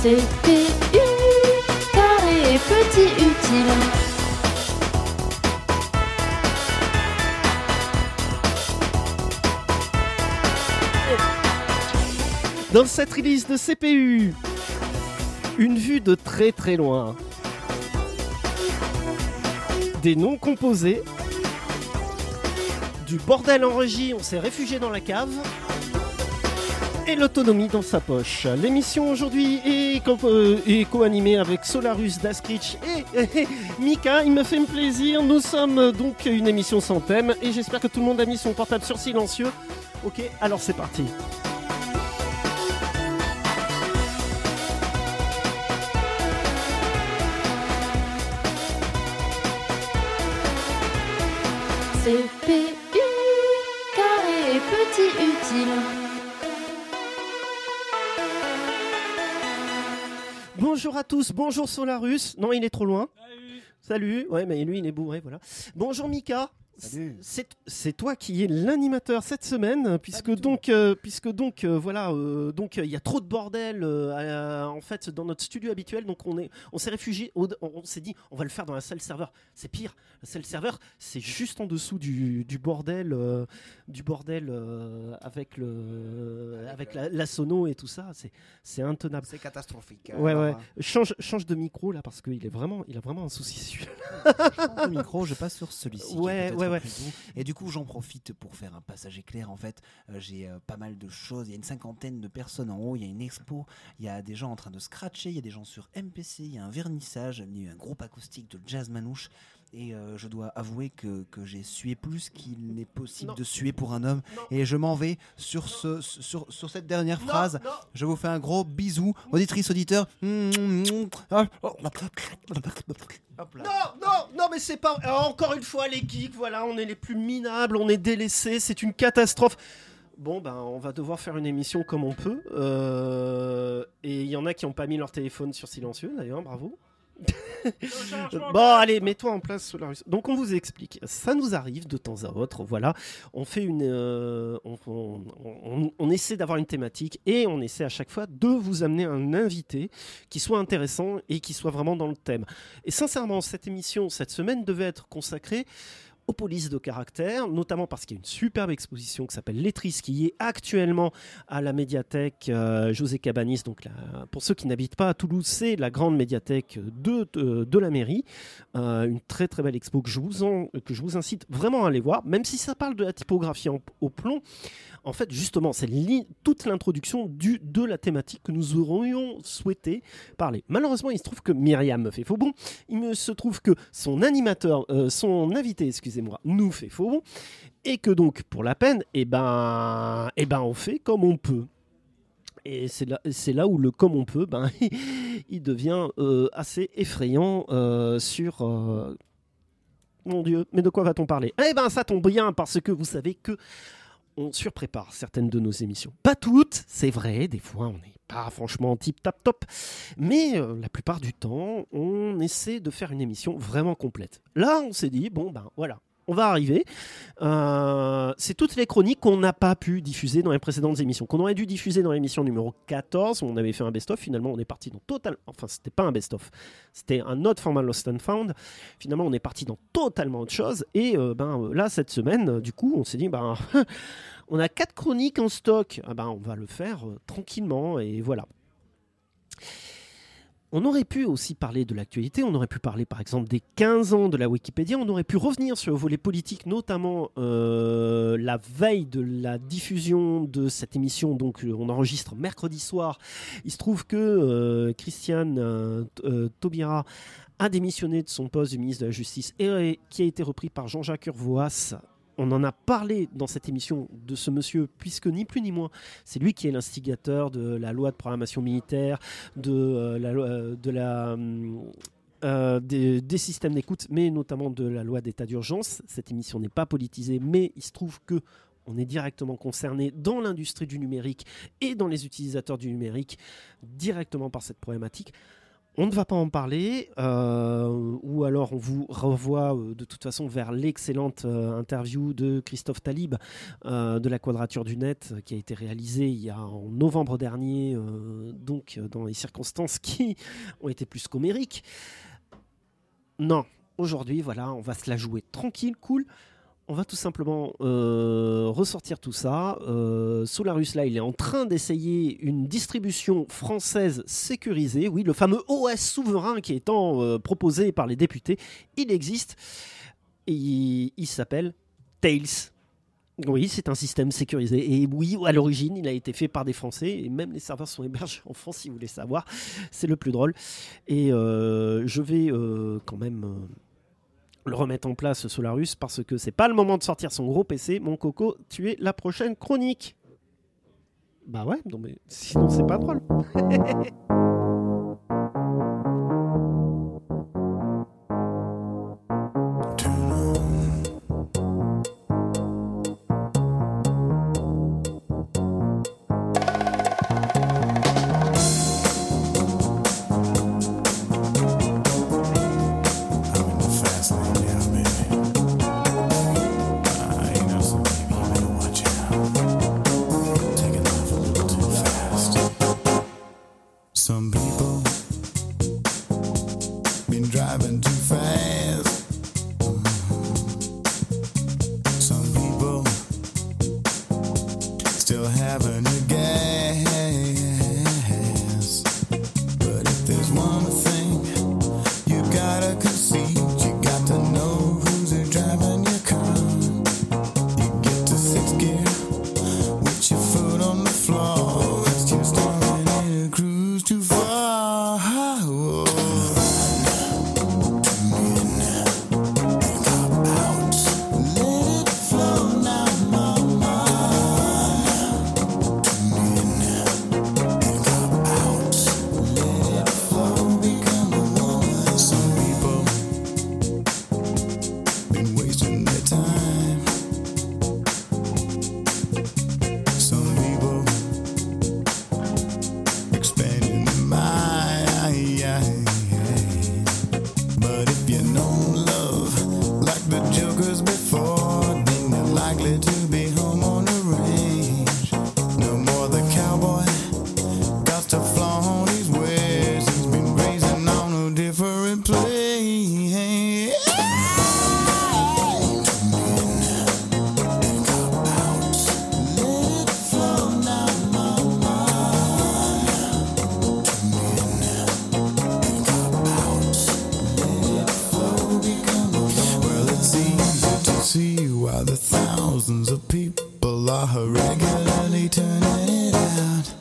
CPU, carré petit utile. Dans cette release de CPU, une vue de très très loin, des noms composés, du bordel en régie, on s'est réfugié dans la cave, et l'autonomie dans sa poche. L'émission aujourd'hui est co-animée avec Solarus, Daskrich et Mika. Il me fait plaisir. Nous sommes donc une émission sans thème et j'espère que tout le monde a mis son portable sur silencieux. Ok, alors c'est parti. CPU, carré petit utile. Bonjour à tous, bonjour Solarus. Non, il est trop loin. Salut. Ouais, mais lui, il est bourré, voilà. Bonjour Mika. Salut. C'est toi qui es l'animateur cette semaine, puisque donc il y a trop de bordel en fait dans notre studio habituel, donc on s'est réfugié, on s'est dit on va le faire dans la salle serveur. C'est pire, la salle serveur c'est juste en dessous du bordel avec la sono et tout ça, c'est intenable. C'est catastrophique. Ouais. Change de micro là parce qu'il a vraiment un souci celui-là. Change de micro, je passe sur celui-ci. Ouais. Et du coup, j'en profite pour faire un passage éclair. En fait, j'ai pas mal de choses. Il y a une 50aine de personnes en haut. Il y a une expo. Il y a des gens en train de scratcher. Il y a des gens sur MPC. Il y a un vernissage. Il y a un groupe acoustique de jazz manouche. Et je dois avouer que j'ai sué plus qu'il n'est possible de suer pour un homme. Et je m'en vais sur cette dernière phrase. Je vous fais un gros bisou, auditrice, auditeur. Non, mais c'est pas. Encore une fois, les geeks, voilà, on est les plus minables, on est délaissés, c'est une catastrophe. Bon, ben, on va devoir faire une émission comme on peut. Et il y en a qui n'ont pas mis leur téléphone sur silencieux, d'ailleurs, bravo. Bon, allez, mets-toi en place, Solarus. Donc, on vous explique. Ça nous arrive de temps à autre. Voilà, on fait on essaie d'avoir une thématique et on essaie à chaque fois de vous amener un invité qui soit intéressant et qui soit vraiment dans le thème. Et sincèrement, cette émission, cette semaine, devait être consacrée aux polices de caractère, notamment parce qu'il y a une superbe exposition qui s'appelle Letris, qui est actuellement à la médiathèque José Cabanis. Donc pour ceux qui n'habitent pas à Toulouse, c'est la grande médiathèque de la mairie. Une très très belle expo que je vous incite vraiment à aller voir, même si ça parle de la typographie au plomb. En fait, justement, c'est toute l'introduction de la thématique que nous aurions souhaité parler. Malheureusement, il se trouve que Myriam me fait faux bon. Il se trouve que son invité, nous fait faux bon. Et que donc, pour la peine, on fait comme on peut. Et c'est là où le comme on peut, il devient assez effrayant sur... Mon Dieu, mais de quoi va-t-on parler ? Ça tombe bien, parce que vous savez que on surprépare certaines de nos émissions. Pas toutes, c'est vrai, des fois on n'est pas franchement tip-tap-top, mais la plupart du temps, on essaie de faire une émission vraiment complète. Là, on s'est dit, voilà, on va arriver. C'est toutes les chroniques qu'on n'a pas pu diffuser dans les précédentes émissions, qu'on aurait dû diffuser dans l'émission numéro 14, où on avait fait un best-of. Finalement, on est parti dans c'était pas un best-of, c'était un autre format Lost and Found. Finalement, on est parti dans totalement autre chose. Et là, cette semaine, du coup, on s'est dit, on a 4 chroniques en stock. On va le faire tranquillement, et voilà. On aurait pu aussi parler de l'actualité, on aurait pu parler par exemple des 15 ans de la Wikipédia, on aurait pu revenir sur le volet politique, notamment la veille de la diffusion de cette émission, donc on enregistre mercredi soir. Il se trouve que Christiane Taubira a démissionné de son poste de ministre de la Justice et qui a été repris par Jean-Jacques Urvoas. On en a parlé dans cette émission de ce monsieur, puisque ni plus ni moins, c'est lui qui est l'instigateur de la loi de programmation militaire, des systèmes d'écoute, mais notamment de la loi d'état d'urgence. Cette émission n'est pas politisée, mais il se trouve que on est directement concerné dans l'industrie du numérique et dans les utilisateurs du numérique directement par cette problématique. On ne va pas en parler, ou alors on vous renvoie de toute façon vers l'excellente interview de Christophe Talib de la Quadrature du Net qui a été réalisée en novembre dernier, donc dans les circonstances qui ont été plus qu'homériques. Non, aujourd'hui, voilà, on va se la jouer tranquille, cool. On va tout simplement ressortir tout ça. Solarus, là, il est en train d'essayer une distribution française sécurisée. Oui, le fameux OS souverain qui est étant proposé par les députés, il existe. Et il s'appelle Tails. Oui, c'est un système sécurisé. Et oui, à l'origine, il a été fait par des Français. Et même les serveurs sont hébergés en France, si vous voulez savoir. C'est le plus drôle. Et je vais quand même... le remettre en place, Solarus, parce que c'est pas le moment de sortir son gros PC. Mon coco, tu es la prochaine chronique. Bah ouais, non mais sinon c'est pas drôle. Some people been driving too fast. Some people still having a gas. But if there's one thing you gotta concede, you got to know who's driving your car. You get to sixth gear with your foot on the floor. That's your starting in a cruise too far. Whoa. Let it flow now, mama. Let it flow, become a woman. Some people been wasting their time. Some people expanding their mind. But if you know love like the jokers before, then you're likely to be home on the range. No more the cowboy got to flaunt his wares. He's been grazing on a different place. Let it flow now, mama. Well, it's easy to see why the thousands of people are regularly turning it out.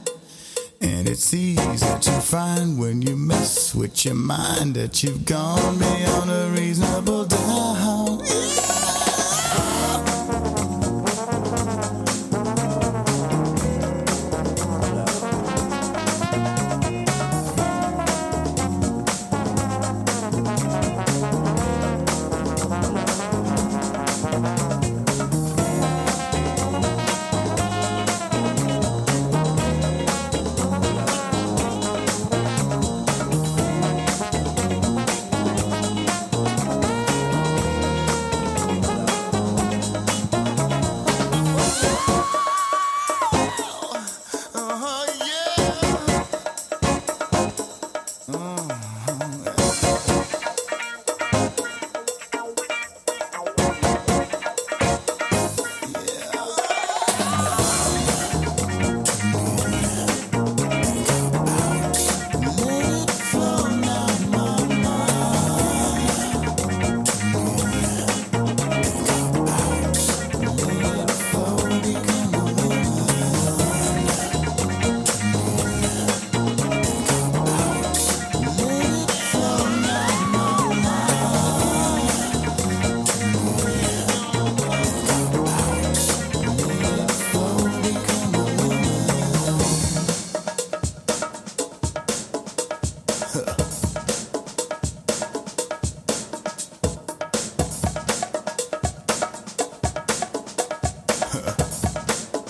And it's easy to find when you mess with your mind that you've gone beyond a reasonable doubt.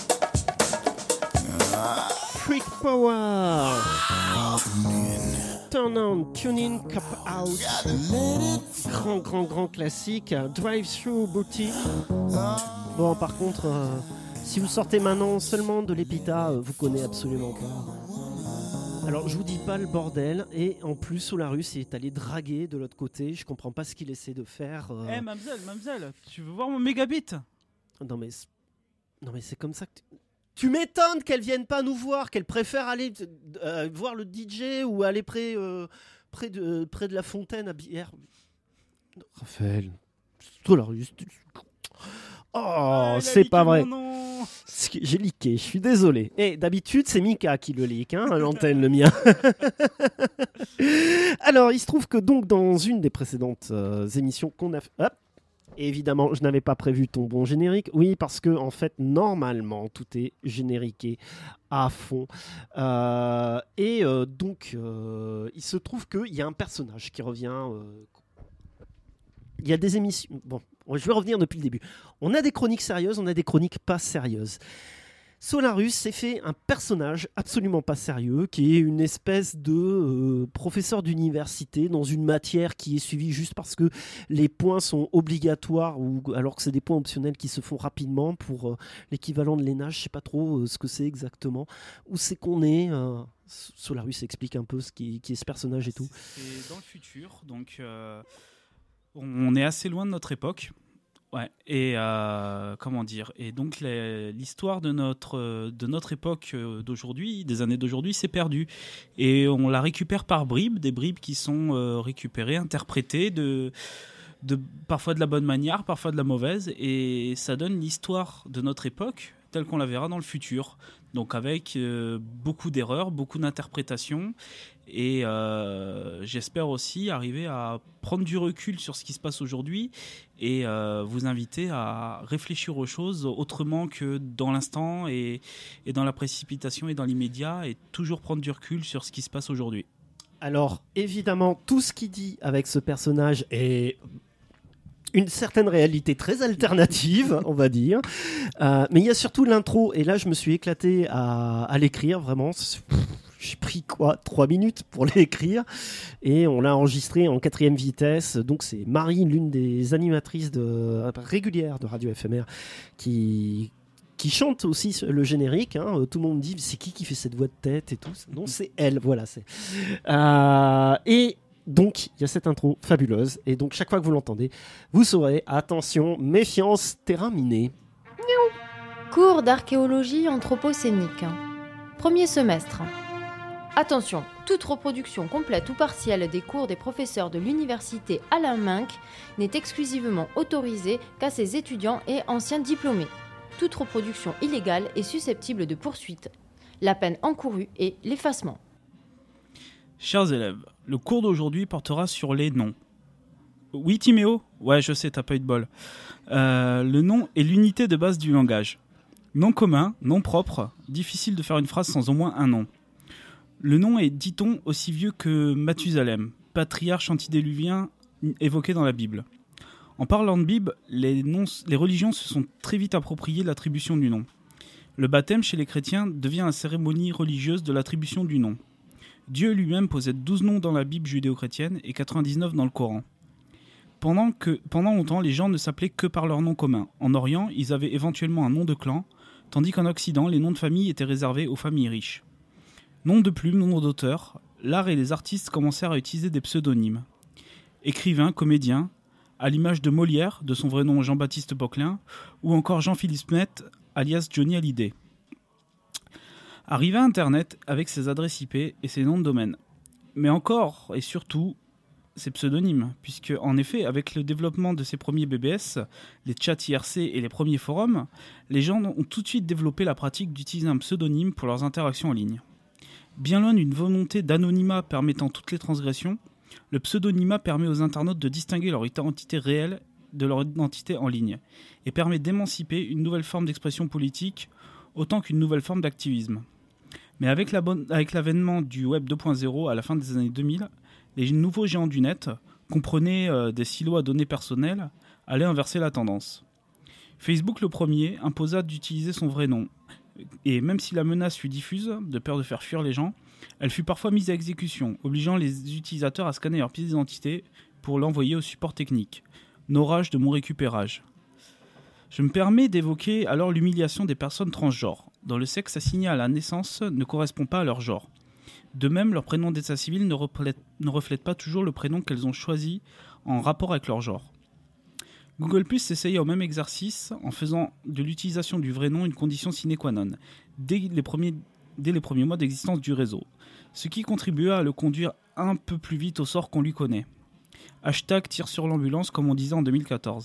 Freak Power. Turn On, Tune In, Cop Out. Grand classique. Drive Through Booty. Bon, par contre, si vous sortez maintenant seulement de l'Epita, vous connaissez absolument pas. Alors, je vous dis pas le bordel, et en plus, Solarus est allé draguer de l'autre côté. Je comprends pas ce qu'il essaie de faire. Mamselle, tu veux voir mon mégabit? Non mais c'est comme ça que tu m'étonnes qu'elle vienne pas nous voir, qu'elle préfère aller voir le DJ ou aller près de la fontaine à bière. Raphaël, Solarus. Oh, c'est pas vrai. J'ai leaké, je suis désolé. Et d'habitude, c'est Mika qui le leak, à l'antenne, le mien. Alors, il se trouve que donc dans une des précédentes émissions qu'on a fait... Évidemment, je n'avais pas prévu ton bon générique. Oui, parce que en fait, normalement, tout est génériqué à fond. Donc, il se trouve qu'il y a un personnage qui revient. Il y a des émissions. Bon, je vais revenir depuis le début. On a des chroniques sérieuses, on a des chroniques pas sérieuses. Solarus s'est fait un personnage absolument pas sérieux, qui est une espèce de professeur d'université dans une matière qui est suivie juste parce que les points sont obligatoires, alors que c'est des points optionnels qui se font rapidement pour l'équivalent de l'ENA. Je ne sais pas trop ce que c'est exactement. Où c'est qu'on est Solarus explique un peu qui est ce personnage et tout. C'est dans le futur, donc on est assez loin de notre époque. Ouais, et comment dire, et donc l'histoire de notre époque d'aujourd'hui, des années d'aujourd'hui, s'est perdue, et on la récupère par bribes, des bribes qui sont récupérées, interprétées parfois de la bonne manière, parfois de la mauvaise, et ça donne l'histoire de notre époque telle qu'on la verra dans le futur, donc avec beaucoup d'erreurs, beaucoup d'interprétations. Et j'espère aussi arriver à prendre du recul sur ce qui se passe aujourd'hui et vous inviter à réfléchir aux choses autrement que dans l'instant et dans la précipitation et dans l'immédiat, et toujours prendre du recul sur ce qui se passe aujourd'hui. Alors, évidemment, tout ce qu'il dit avec ce personnage est une certaine réalité très alternative, on va dire. Mais il y a surtout l'intro, et là, je me suis éclaté à l'écrire, vraiment. J'ai pris 3 minutes pour l'écrire, et on l'a enregistré en 4e vitesse. Donc c'est Marie, l'une des animatrices régulières de Radio FMR, qui chante aussi le générique. Tout le monde dit c'est qui fait cette voix de tête et tout. Non, c'est elle. Voilà. Et donc il y a cette intro fabuleuse, et donc chaque fois que vous l'entendez, vous saurez. Attention, méfiance, terrain miné. Cours d'archéologie anthropocénique. Premier semestre. Attention, toute reproduction complète ou partielle des cours des professeurs de l'université Alain Minc n'est exclusivement autorisée qu'à ses étudiants et anciens diplômés. Toute reproduction illégale est susceptible de poursuite. La peine encourue est l'effacement. Chers élèves, le cours d'aujourd'hui portera sur les noms. Oui, Timéo ? Ouais, je sais, t'as pas eu de bol. Le nom est l'unité de base du langage. Nom commun, nom propre, difficile de faire une phrase sans au moins un nom. Le nom est, dit-on, aussi vieux que Mathusalem, patriarche antédiluvien évoqué dans la Bible. En parlant de Bible, les religions se sont très vite appropriées l'attribution du nom. Le baptême chez les chrétiens devient la cérémonie religieuse de l'attribution du nom. Dieu lui-même possède 12 noms dans la Bible judéo-chrétienne et 99 dans le Coran. Pendant longtemps, les gens ne s'appelaient que par leur nom commun. En Orient, ils avaient éventuellement un nom de clan, tandis qu'en Occident, les noms de famille étaient réservés aux familles riches. Nom de plume, nom d'auteur, l'art et les artistes commencèrent à utiliser des pseudonymes. Écrivain, comédien, à l'image de Molière, de son vrai nom Jean-Baptiste Poquelin, ou encore Jean-Philippe Smet, alias Johnny Hallyday. Arriva Internet avec ses adresses IP et ses noms de domaine. Mais encore et surtout, ses pseudonymes, puisque en effet, avec le développement de ces premiers BBS, les chats IRC et les premiers forums, les gens ont tout de suite développé la pratique d'utiliser un pseudonyme pour leurs interactions en ligne. Bien loin d'une volonté d'anonymat permettant toutes les transgressions, le pseudonymat permet aux internautes de distinguer leur identité réelle de leur identité en ligne, et permet d'émanciper une nouvelle forme d'expression politique autant qu'une nouvelle forme d'activisme. Mais avec l'avènement du Web 2.0 à la fin des années 2000, les nouveaux géants du net, comprenez des silos à données personnelles, allaient inverser la tendance. Facebook, le premier, imposa d'utiliser son vrai nom. Et même si la menace fut diffuse, de peur de faire fuir les gens, Elle fut parfois mise à exécution, obligeant les utilisateurs à scanner leur pièce d'identité pour l'envoyer au support technique. Norage de mon récupérage. Je me permets d'évoquer alors l'humiliation des personnes transgenres, dont le sexe assigné à la naissance ne correspond pas à leur genre. De même, leur prénom d'état civil ne reflète pas toujours le prénom qu'elles ont choisi en rapport avec leur genre. Google+ s'essayait au même exercice en faisant de l'utilisation du vrai nom une condition sine qua non, dès les premiers mois d'existence du réseau, ce qui contribua à le conduire un peu plus vite au sort qu'on lui connaît. Hashtag tire sur l'ambulance comme on disait en 2014.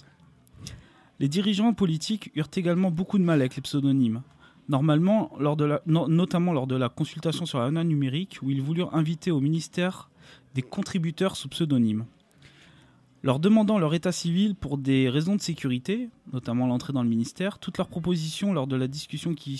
Les dirigeants politiques eurent également beaucoup de mal avec les pseudonymes, notamment lors de la consultation sur la loi numérique où ils voulurent inviter au ministère des contributeurs sous pseudonyme. Leur demandant leur état civil pour des raisons de sécurité, notamment l'entrée dans le ministère, toutes leurs propositions lors de la discussion qui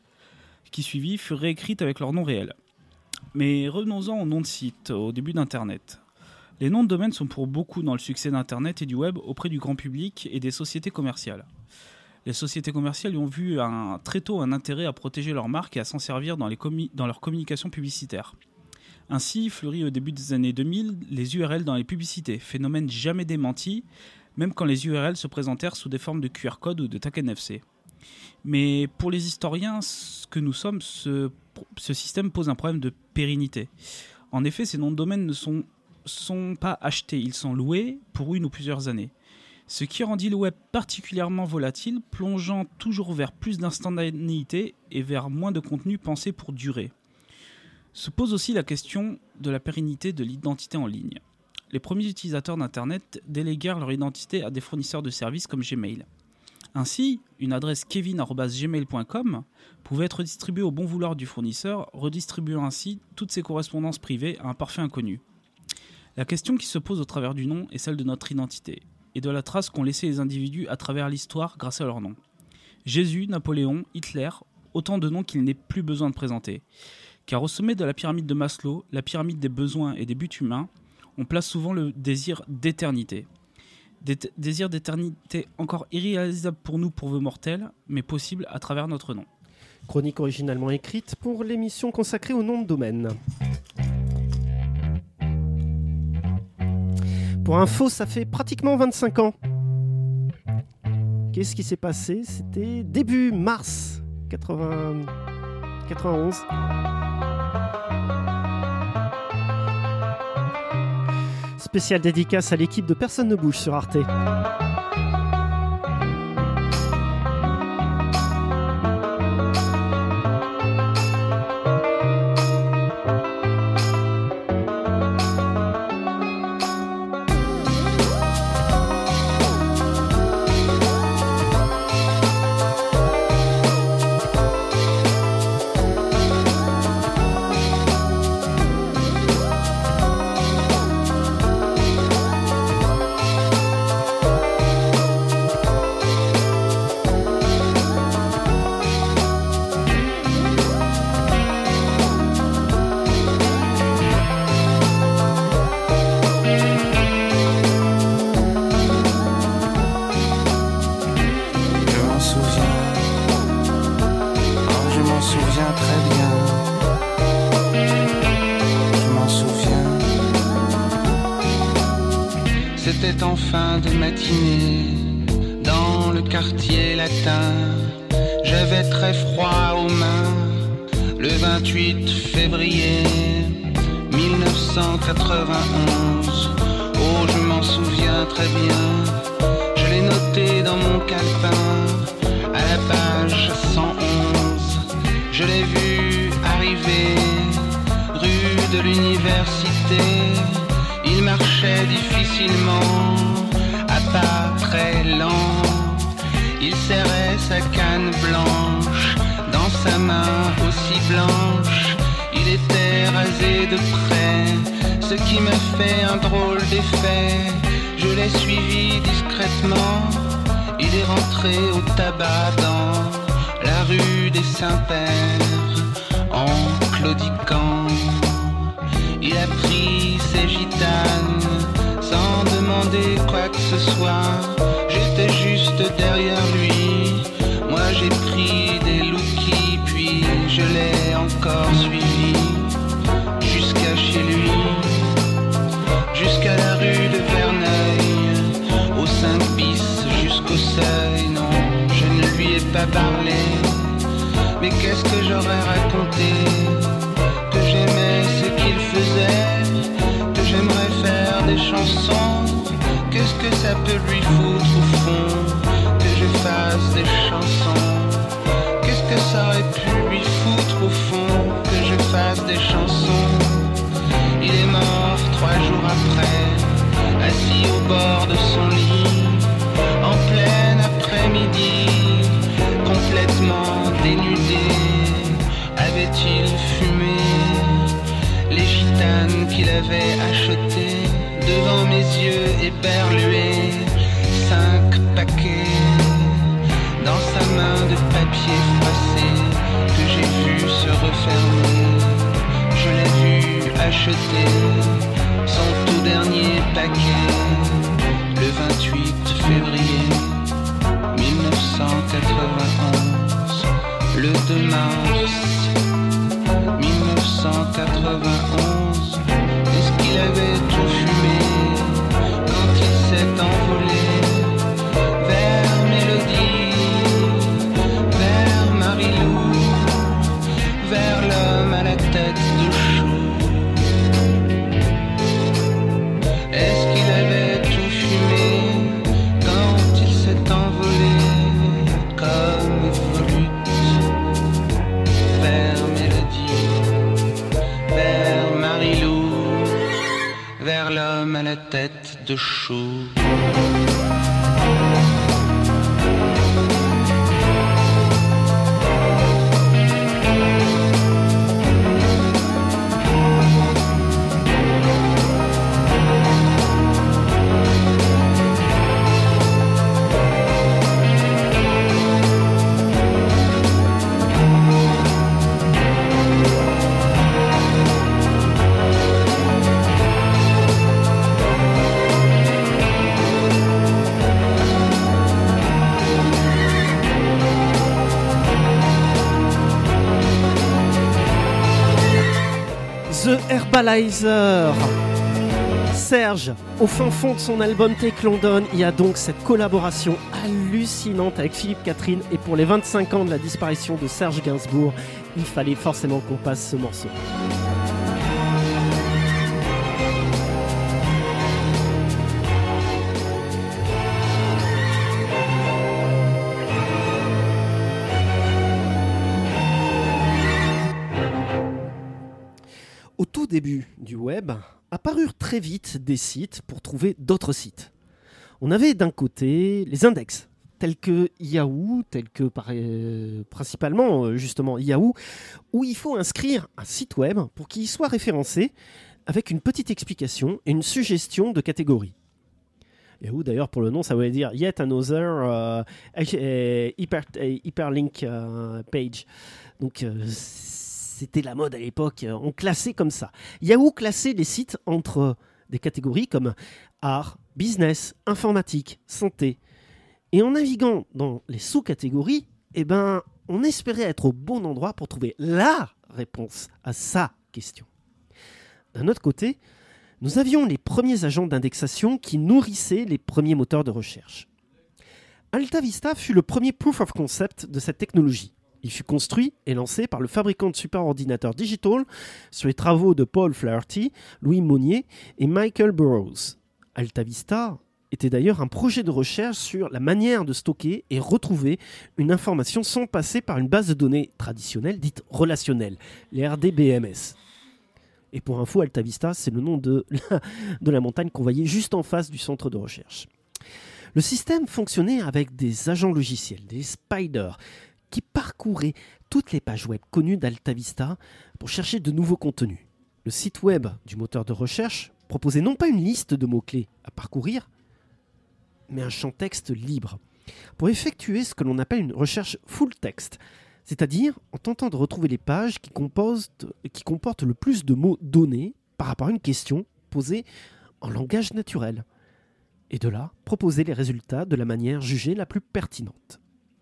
suivit furent réécrites avec leur nom réel. Mais revenons-en aux noms de sites, au début d'Internet. Les noms de domaine sont pour beaucoup dans le succès d'Internet et du web auprès du grand public et des sociétés commerciales. Les sociétés commerciales y ont vu très tôt un intérêt à protéger leur marque et à s'en servir dans leur communication publicitaire. Ainsi fleurit au début des années 2000 les URL dans les publicités, phénomène jamais démenti, même quand les URL se présentèrent sous des formes de QR code ou de tag NFC. Mais pour les historiens que nous sommes, ce système pose un problème de pérennité. En effet, ces noms de domaine ne sont pas achetés, ils sont loués pour une ou plusieurs années. Ce qui rendit le web particulièrement volatile, plongeant toujours vers plus d'instantanéité et vers moins de contenu pensé pour durer. Se pose aussi la question de la pérennité de l'identité en ligne. Les premiers utilisateurs d'Internet déléguèrent leur identité à des fournisseurs de services comme Gmail. Ainsi, une adresse kevin@gmail.com pouvait être distribuée au bon vouloir du fournisseur, redistribuant ainsi toutes ses correspondances privées à un parfait inconnu. La question qui se pose au travers du nom est celle de notre identité et de la trace qu'ont laissé les individus à travers l'histoire grâce à leur nom. Jésus, Napoléon, Hitler, autant de noms qu'il n'est plus besoin de présenter. Car au sommet de la pyramide de Maslow, la pyramide des besoins et des buts humains, on place souvent le désir d'éternité. Désir d'éternité encore irréalisable pour nous pauvres mortels, mais possible à travers notre nom. Chronique originalement écrite pour l'émission consacrée au nom de domaine. Pour info, ça fait pratiquement 25 ans. Qu'est-ce qui s'est passé ? C'était début mars 91. Spéciale dédicace à l'équipe de Personne ne bouge sur Arte. C'était en fin de matinée, dans le quartier latin. J'avais très froid aux mains, le 28 février 1991. Oh, je m'en souviens très bien, je l'ai noté dans mon calepin, à la page 111. Je l'ai vu arriver, rue de l'université. Il marchait difficilement, à pas très lent. Il serrait sa canne blanche, dans sa main aussi blanche. Il était rasé de près, ce qui me fait un drôle d'effet. Je l'ai suivi discrètement, il est rentré au tabac dans la rue des Saints-Pères, en claudiquant. Il a pris ses gitanes, sans demander quoi que ce soit. J'étais juste derrière lui, moi j'ai pris des lookies, puis je l'ai encore suivi. pas parlé. Mais qu'est-ce que j'aurais raconté? Que j'aimais ce qu'il faisait, que j'aimerais faire des chansons. Qu'est-ce que ça peut lui foutre au fond, que je fasse des chansons? Qu'est-ce que ça aurait pu lui foutre au fond, que je fasse des chansons? Il est mort 3 jours après, assis au bord de son lit, en plein après-midi, complètement dénudé. Avait-il fumé les gitanes qu'il avait achetées? Devant mes yeux éberlués, 5 paquets dans sa main de papier froissé que j'ai vu se refermer. Je l'ai vu acheter son tout dernier paquet le 28 février 1991. Le 2 mars 1991. Est-ce qu'il avait tout fumé quand il s'est envolé vers Mélodie, vers Marilou, vers l'homme à la tête de chou? Est-ce qu'il avait tout fumé quand il s'est envolé comme volute vers Mélodie, vers Marilou, vers l'homme à la tête de chou? The Herbalizer. Serge, au fin fond de son album Take London, il y a donc cette collaboration hallucinante avec Philippe Catherine, et pour les 25 ans de la disparition de Serge Gainsbourg, il fallait forcément qu'on passe ce morceau. Au tout début du web, apparurent très vite des sites pour trouver d'autres sites. On avait d'un côté les index, tels que Yahoo, principalement justement Yahoo, où il faut inscrire un site web pour qu'il soit référencé avec une petite explication et une suggestion de catégorie. Yahoo, d'ailleurs, pour le nom, ça voulait dire Yet Another Hyperlink Page. Donc, c'était la mode à l'époque, on classait comme ça. Yahoo classait les sites entre des catégories comme art, business, informatique, santé. Et en naviguant dans les sous-catégories, on espérait être au bon endroit pour trouver la réponse à sa question. D'un autre côté, nous avions les premiers agents d'indexation qui nourrissaient les premiers moteurs de recherche. AltaVista fut le premier proof of concept de cette technologie. Il fut construit et lancé par le fabricant de superordinateurs Digital sur les travaux de Paul Flaherty, Louis Monnier et Michael Burrows. AltaVista était d'ailleurs un projet de recherche sur la manière de stocker et retrouver une information sans passer par une base de données traditionnelle dite relationnelle, les RDBMS. Et pour info, AltaVista, c'est le nom de la montagne qu'on voyait juste en face du centre de recherche. Le système fonctionnait avec des agents logiciels, des spiders, qui parcouraient toutes les pages web connues d'AltaVista pour chercher de nouveaux contenus. Le site web du moteur de recherche proposait non pas une liste de mots-clés à parcourir, mais un champ texte libre, pour effectuer ce que l'on appelle une recherche full text, c'est-à-dire en tentant de retrouver les pages qui comportent le plus de mots donnés par rapport à une question posée en langage naturel, et de là proposer les résultats de la manière jugée la plus pertinente.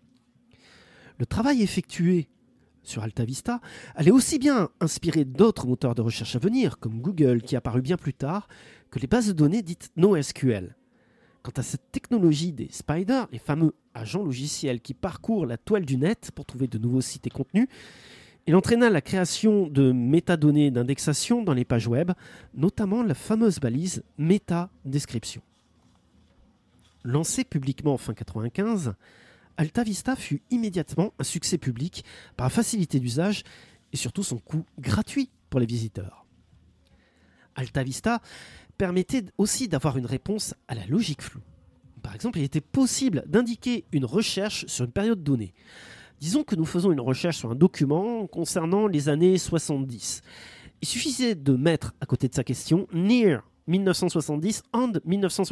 Le travail effectué sur AltaVista allait aussi bien inspirer d'autres moteurs de recherche à venir, comme Google, qui apparut bien plus tard, que les bases de données dites NoSQL. Quant à cette technologie des spiders, les fameux agents logiciels qui parcourent la toile du net pour trouver de nouveaux sites et contenus, il entraîna la création de métadonnées d'indexation dans les pages web, notamment la fameuse balise métadescription. Lancé publiquement en fin 1995, AltaVista fut immédiatement un succès public par la facilité d'usage et surtout son coût gratuit pour les visiteurs. AltaVista permettait aussi d'avoir une réponse à la logique floue. Par exemple, il était possible d'indiquer une recherche sur une période donnée. Disons que nous faisons une recherche sur un document concernant les années 70. Il suffisait de mettre à côté de sa question « near 1970 and 1979 ».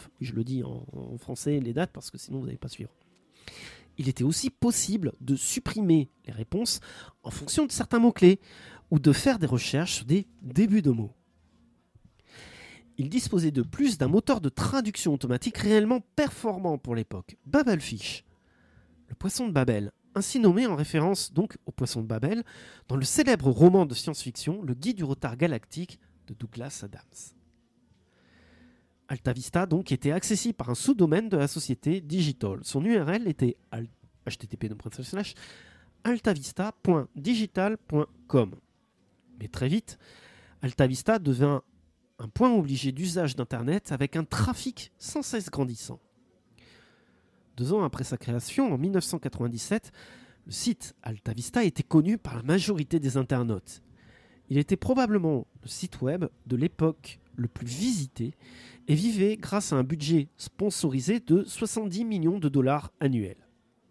Je le dis en français les dates parce que sinon vous n'allez pas suivre. Il était aussi possible de supprimer les réponses en fonction de certains mots-clés ou de faire des recherches sur des débuts de mots. Il disposait de plus d'un moteur de traduction automatique réellement performant pour l'époque, Babelfish. Le poisson de Babel, ainsi nommé en référence donc au poisson de Babel, dans le célèbre roman de science-fiction Le Guide du retard galactique de Douglas Adams. AltaVista donc était accessible par un sous-domaine de la société Digital. Son URL était http://altavista.digital.com. Mais très vite, AltaVista devint un point obligé d'usage d'Internet avec un trafic sans cesse grandissant. 2 ans après sa création, en 1997, le site AltaVista était connu par la majorité des internautes. Il était probablement le site web de l'époque le plus visité et vivait grâce à un budget sponsorisé de 70 millions de dollars annuels.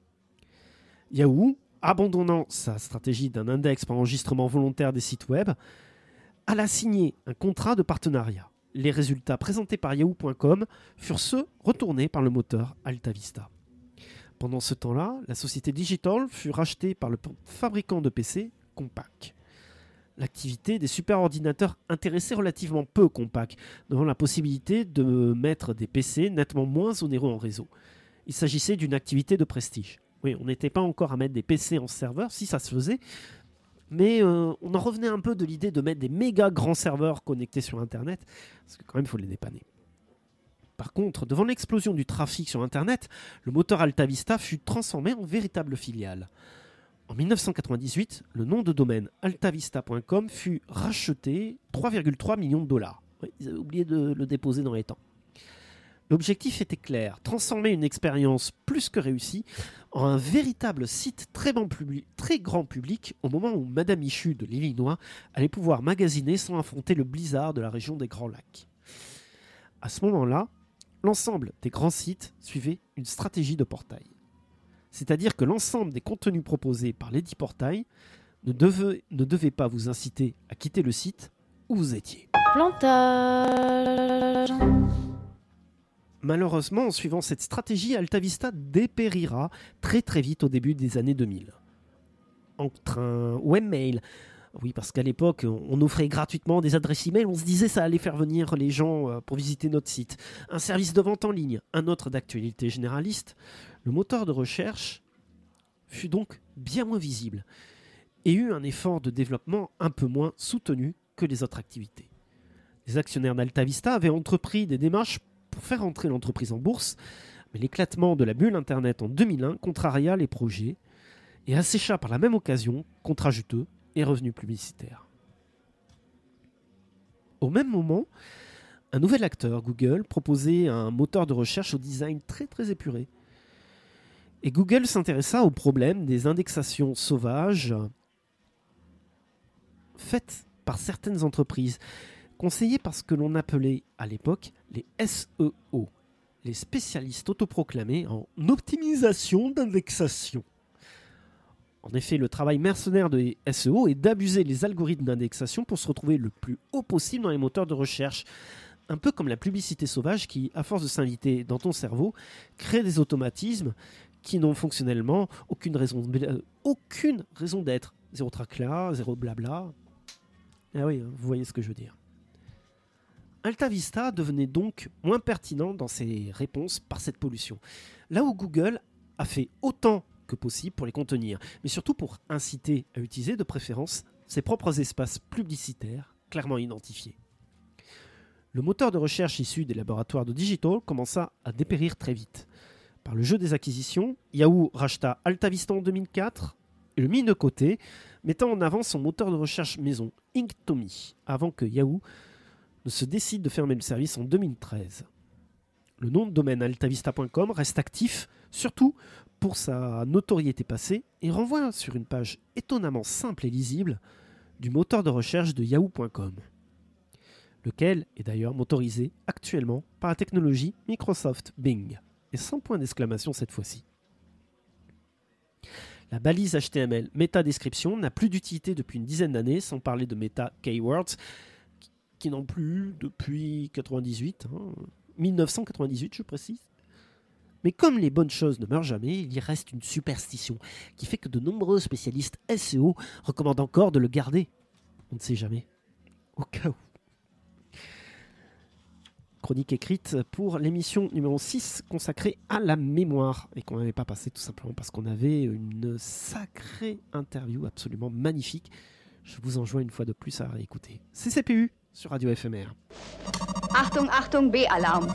Yahoo, abandonnant sa stratégie d'un index par enregistrement volontaire des sites web, alla signer un contrat de partenariat. Les résultats présentés par Yahoo.com furent ceux retournés par le moteur AltaVista. Pendant ce temps-là, la société Digital fut rachetée par le fabricant de PC Compaq. L'activité des superordinateurs intéressait relativement peu Compaq, devant la possibilité de mettre des PC nettement moins onéreux en réseau. Il s'agissait d'une activité de prestige. Oui, on n'était pas encore à mettre des PC en serveur, si ça se faisait, mais on en revenait un peu de l'idée de mettre des méga grands serveurs connectés sur Internet, parce que quand même, il faut les dépanner. Par contre, devant l'explosion du trafic sur Internet, le moteur AltaVista fut transformé en véritable filiale. En 1998, le nom de domaine altavista.com fut racheté 3,3 millions de dollars. Oui, ils avaient oublié de le déposer dans les temps. L'objectif était clair, transformer une expérience plus que réussie en un véritable site très grand public au moment où Madame Michu de l'Illinois allait pouvoir magasiner sans affronter le blizzard de la région des Grands Lacs. À ce moment-là, l'ensemble des grands sites suivait une stratégie de portail. C'est-à-dire que l'ensemble des contenus proposés par lesdits portails ne devait pas vous inciter à quitter le site où vous étiez. Plantage. Malheureusement, en suivant cette stratégie, AltaVista dépérira très très vite au début des années 2000. Entre un webmail, oui parce qu'à l'époque on offrait gratuitement des adresses email, on se disait ça allait faire venir les gens pour visiter notre site, un service de vente en ligne, un autre d'actualité généraliste, le moteur de recherche fut donc bien moins visible et eut un effort de développement un peu moins soutenu que les autres activités. Les actionnaires d'AltaVista avaient entrepris des démarches pour faire entrer l'entreprise en bourse, mais l'éclatement de la bulle Internet en 2001 contraria les projets et assécha par la même occasion contrats juteux et revenus publicitaires. Au même moment, un nouvel acteur, Google, proposait un moteur de recherche au design très très épuré. Et Google s'intéressa au problème des indexations sauvages faites par certaines entreprises, conseillées par ce que l'on appelait à l'époque les SEO, les spécialistes autoproclamés en optimisation d'indexation. En effet, le travail mercenaire des SEO est d'abuser les algorithmes d'indexation pour se retrouver le plus haut possible dans les moteurs de recherche. Un peu comme la publicité sauvage qui, à force de s'inviter dans ton cerveau, crée des automatismes qui n'ont fonctionnellement aucune raison d'être. Zéro tracla, zéro blabla. Ah oui, vous voyez ce que je veux dire. AltaVista devenait donc moins pertinent dans ses réponses par cette pollution. Là où Google a fait autant que possible pour les contenir, mais surtout pour inciter à utiliser de préférence ses propres espaces publicitaires clairement identifiés. Le moteur de recherche issu des laboratoires de Digital commença à dépérir très vite. Par le jeu des acquisitions, Yahoo racheta AltaVista en 2004 et le mit de côté, mettant en avant son moteur de recherche maison, Inktomi, avant que Yahoo ne se décide de fermer le service en 2013. Le nom de domaine altavista.com reste actif, surtout pour sa notoriété passée, et renvoie sur une page étonnamment simple et lisible du moteur de recherche de yahoo.com, lequel est d'ailleurs motorisé actuellement par la technologie Microsoft Bing, et sans point d'exclamation cette fois-ci. La balise HTML Meta-description n'a plus d'utilité depuis une dizaine d'années, sans parler de Meta Keywords, qui n'ont plus depuis 1998 je précise. Mais comme les bonnes choses ne meurent jamais, il y reste une superstition qui fait que de nombreux spécialistes SEO recommandent encore de le garder. On ne sait jamais. Au cas où. Chronique écrite pour l'émission numéro 6 consacrée à la mémoire et qu'on n'avait pas passé tout simplement parce qu'on avait une sacrée interview absolument magnifique. Je vous enjoins une fois de plus à réécouter. C'est CPU sur Radio FMR. Achtung, Achtung, B-Alarm.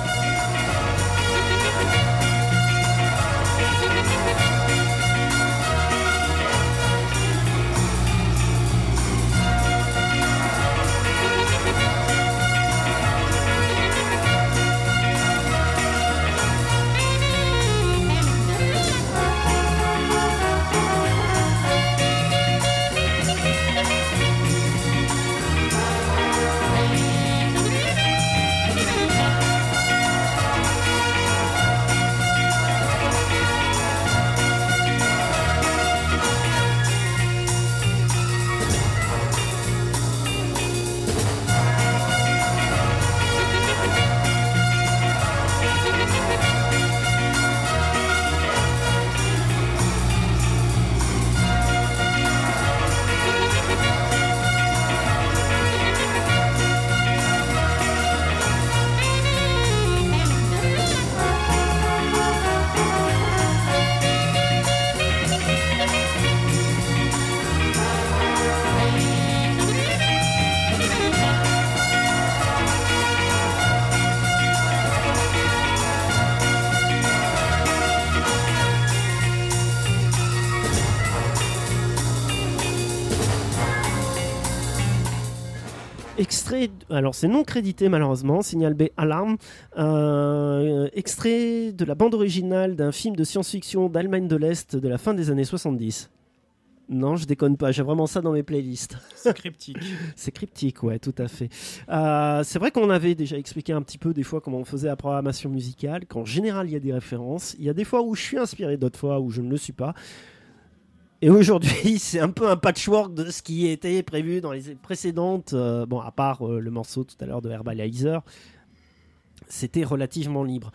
Extrait, alors c'est non crédité malheureusement, Signal B Alarm, extrait de la bande originale d'un film de science-fiction d'Allemagne de l'Est de la fin des années 70. Non, je déconne pas, j'ai vraiment ça dans mes playlists. C'est cryptique. C'est cryptique, ouais, tout à fait. C'est vrai qu'on avait déjà expliqué un petit peu des fois comment on faisait la programmation musicale, qu'en général il y a des références. Il y a des fois où je suis inspiré, d'autres fois où je ne le suis pas. Et aujourd'hui, c'est un peu un patchwork de ce qui était prévu dans les précédentes. Bon, à part le morceau tout à l'heure de Herbalizer, c'était relativement libre.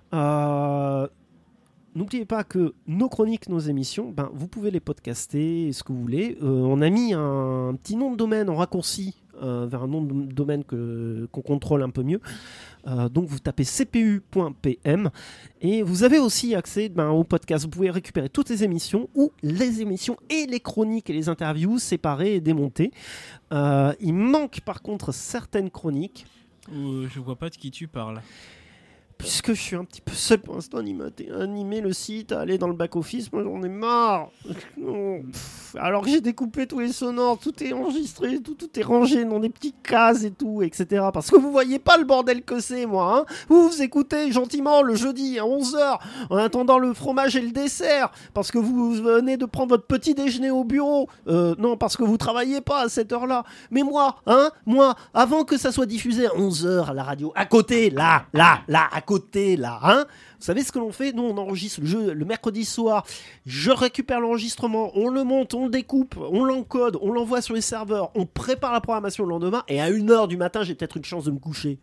N'oubliez pas que nos chroniques, nos émissions, vous pouvez les podcaster, ce que vous voulez. On a mis un petit nom de domaine en raccourci vers un nom de domaine qu'on contrôle un peu mieux. Donc vous tapez cpu.pm et vous avez aussi accès au podcast. Vous pouvez récupérer toutes les émissions ou les émissions et les chroniques et les interviews séparées et démontées. Il manque par contre certaines chroniques. Je vois pas de qui tu parles. Puisque je suis un petit peu seul pour l'instant à animer le site, à aller dans le back-office, moi j'en ai marre. Alors que j'ai découpé tous les sonores, tout est enregistré, tout est rangé dans des petites cases et tout, etc. Parce que vous voyez pas le bordel que c'est, moi. Hein, vous écoutez gentiment le jeudi à 11h, en attendant le fromage et le dessert, parce que vous venez de prendre votre petit déjeuner au bureau. Non, parce que vous travaillez pas à cette heure-là. Mais moi, avant que ça soit diffusé à 11h à la radio, à côté, là, à côté, là, hein. Vous savez ce que l'on fait ? Nous, on enregistre le mercredi soir. Je récupère l'enregistrement, on le monte, on le découpe, on l'encode, on l'envoie sur les serveurs, on prépare la programmation le lendemain, et à 1h du matin, j'ai peut-être une chance de me coucher.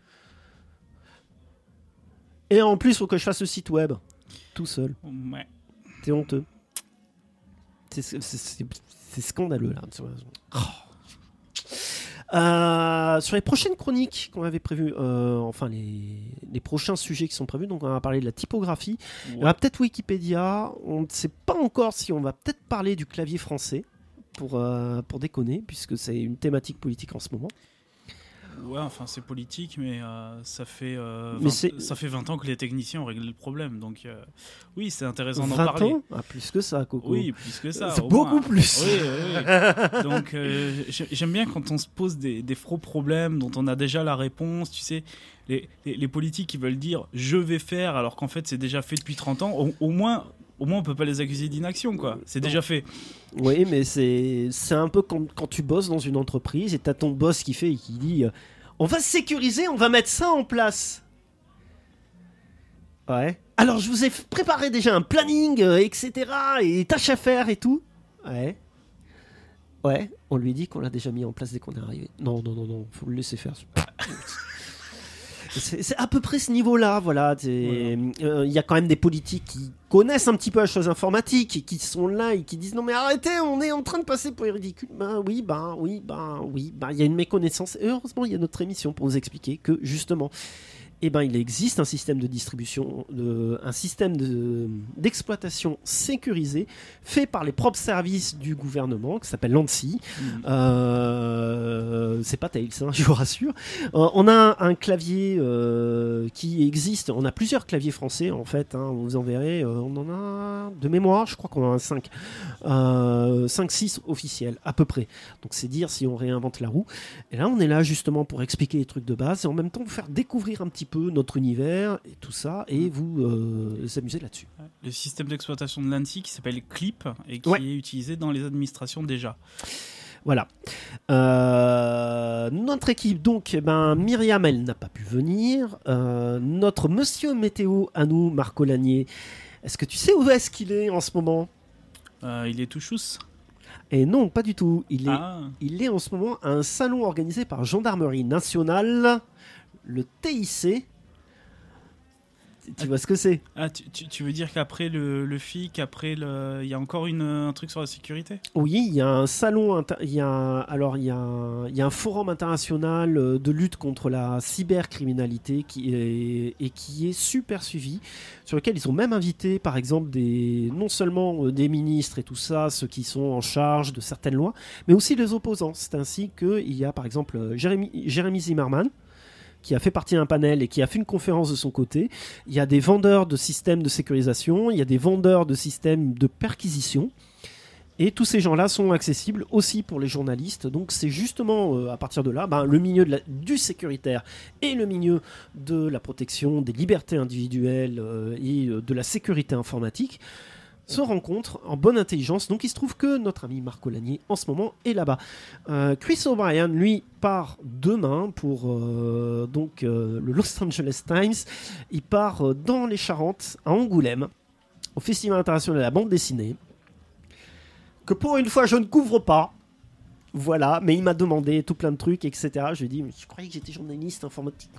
Et en plus, il faut que je fasse le site web, tout seul. Ouais. C'est honteux. C'est scandaleux, là. Sur les prochaines chroniques qu'on avait prévues, les prochains sujets qui sont prévus, donc on va parler de la typographie. Ouais. Il y aura peut-être Wikipédia. On ne sait pas encore si on va peut-être parler du clavier français pour déconner, puisque c'est une thématique politique en ce moment. Ouais, enfin c'est politique, mais ça fait Mais 20 ans que les techniciens ont réglé le problème, donc oui, c'est intéressant d'en 20 parler. ans plus que ça, Coco. Oui, plus que ça. C'est au beaucoup moins. plus. Oui, oui, oui. Donc j'aime bien quand on se pose des faux problèmes dont on a déjà la réponse, tu sais. Les politiques qui veulent dire « je vais faire » alors qu'en fait c'est déjà fait depuis 30 ans, au moins on peut pas les accuser d'inaction, quoi. C'est déjà fait. Oui, mais c'est un peu quand tu bosses dans une entreprise et t'as ton boss qui fait et qui dit on va sécuriser, on va mettre ça en place. Ouais. Alors je vous ai préparé déjà un planning, etc. et tâches à faire et tout. Ouais. Ouais, on lui dit qu'on l'a déjà mis en place dès qu'on est arrivé. Non, faut le laisser faire. C'est à peu près ce niveau-là, voilà. Il y a quand même des politiques qui connaissent un petit peu la chose informatique et qui sont là et qui disent non mais arrêtez, on est en train de passer pour les ridicules. Il y a une méconnaissance. Et heureusement, il y a notre émission pour vous expliquer que justement, il existe un système de distribution, un système d'exploitation sécurisé fait par les propres services du gouvernement qui s'appelle l'ANSSI. C'est pas Tails, je vous rassure. On a un clavier qui existe. On a plusieurs claviers français en fait. Vous en verrez. On en a de mémoire. Je crois qu'on en a 5. 5-6 officiels à peu près. Donc c'est dire si on réinvente la roue. Et là on est là justement pour expliquer les trucs de base et en même temps vous faire découvrir un petit peu notre univers et tout ça et vous amuser là-dessus. Le système d'exploitation de l'ANSSI qui s'appelle CLIP et qui est utilisé dans les administrations déjà. Voilà. Notre équipe, donc, Myriam, elle n'a pas pu venir. Notre monsieur météo à nous, Marco Lanier, est-ce que tu sais où est-ce qu'il est en ce moment ? Il est tout chousse. Et non, pas du tout. Il est en ce moment à un salon organisé par Gendarmerie Nationale, le TIC. Tu vois ce que c'est ? Tu veux dire qu'après le FIC, il y a encore un truc sur la sécurité ? Oui, il y a un salon, il y a un forum international de lutte contre la cybercriminalité qui est super suivi, sur lequel ils ont même invité par exemple non seulement des ministres et tout ça, ceux qui sont en charge de certaines lois, mais aussi les opposants. C'est ainsi qu'il y a par exemple Jérémy Zimmerman, qui a fait partie d'un panel et qui a fait une conférence de son côté. Il y a des vendeurs de systèmes de sécurisation, il y a des vendeurs de systèmes de perquisition. Et tous ces gens-là sont accessibles aussi pour les journalistes. Donc c'est justement à partir de là, le milieu du sécuritaire et le milieu de la protection des libertés individuelles et de la sécurité informatique se rencontrent en bonne intelligence. Donc il se trouve que notre ami Marco Lanier en ce moment est là-bas. Chris O'Brien, lui, part demain pour le Los Angeles Times. Il part dans les Charentes, à Angoulême, au Festival international de la bande dessinée, que pour une fois je ne couvre pas. Voilà, mais il m'a demandé tout plein de trucs, etc. Je lui ai dit, mais je croyais que j'étais journaliste informatique.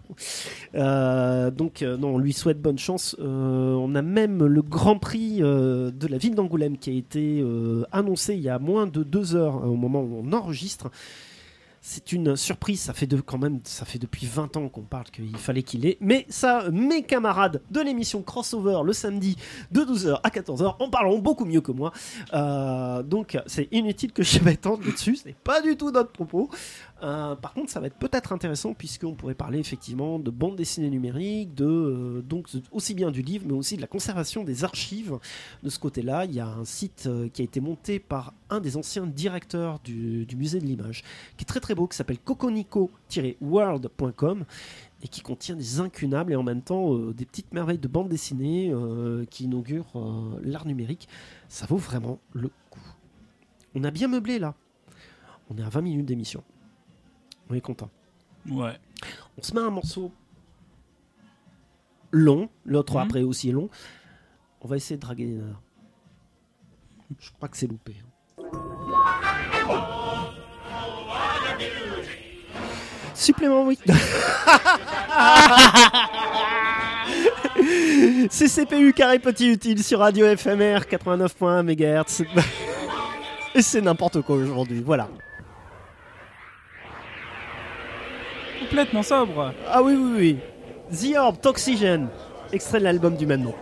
Non, on lui souhaite bonne chance. On a même le Grand Prix de la ville d'Angoulême qui a été annoncé il y a moins de 2 heures au moment où on enregistre. C'est une surprise, ça fait depuis 20 ans qu'on parle qu'il fallait qu'il ait. Mais ça, mes camarades de l'émission Crossover le samedi de 12h à 14h en parleront beaucoup mieux que moi. Donc c'est inutile que je m'étende dessus, ce n'est pas du tout notre propos. Par contre, ça va être peut-être intéressant puisqu'on pourrait parler effectivement de bande dessinée numérique, donc aussi bien du livre mais aussi de la conservation des archives. De ce côté-là, il y a un site qui a été monté par un des anciens directeurs du musée de l'image, qui est très très beau, qui s'appelle coconico-world.com et qui contient des incunables et en même temps des petites merveilles de bande dessinée qui inaugurent l'art numérique. Ça vaut vraiment le coup. On a bien meublé là. On est à 20 minutes d'émission. On est content. Ouais. On se met un morceau long, l'autre après aussi est long. On va essayer de draguer les nanas. Je crois que c'est loupé. Supplément, oui. C'est CPU carré petit utile sur Radio FMR 89.1 MHz. Et c'est n'importe quoi aujourd'hui, voilà. Complètement sobre. Ah oui. The Orb, Toxygen, extrait de l'album du même nom.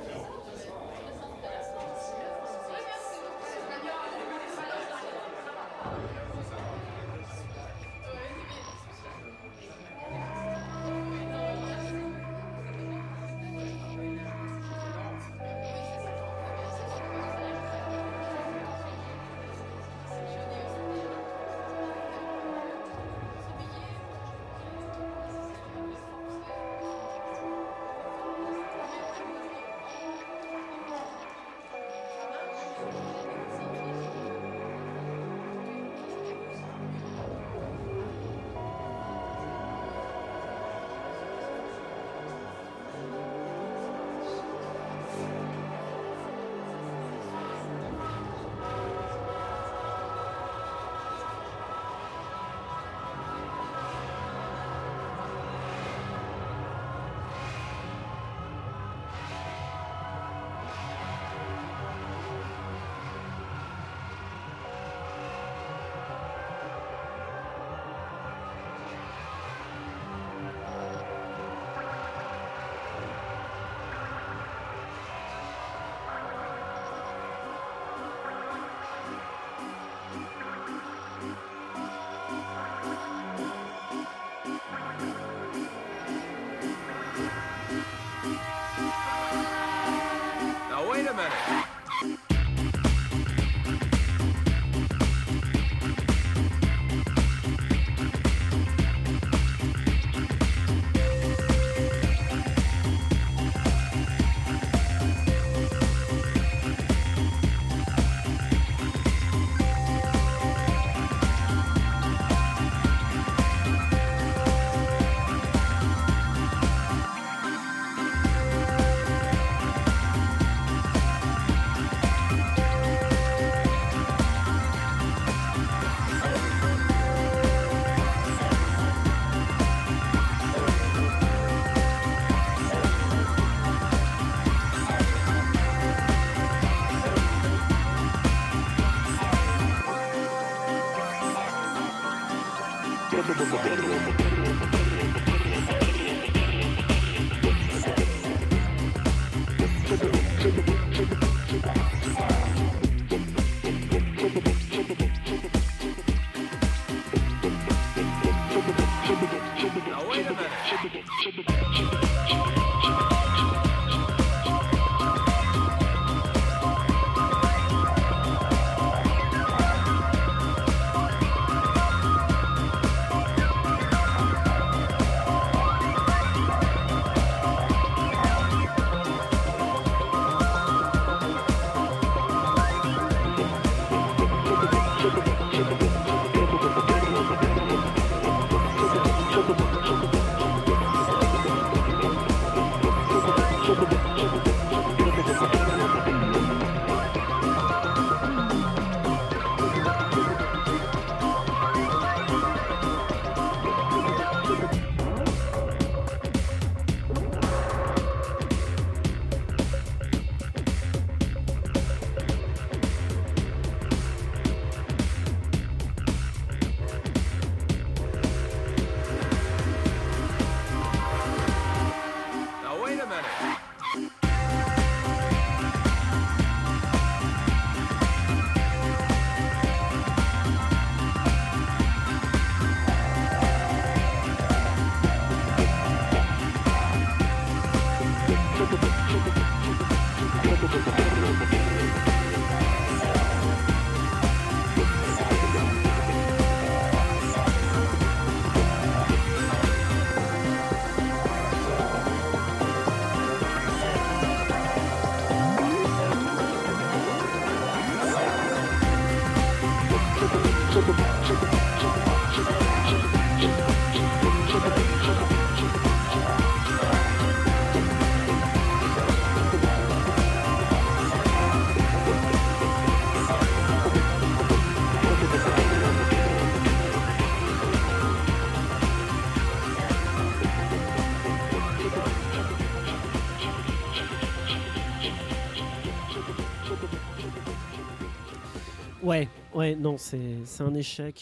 Ouais, non, c'est un échec.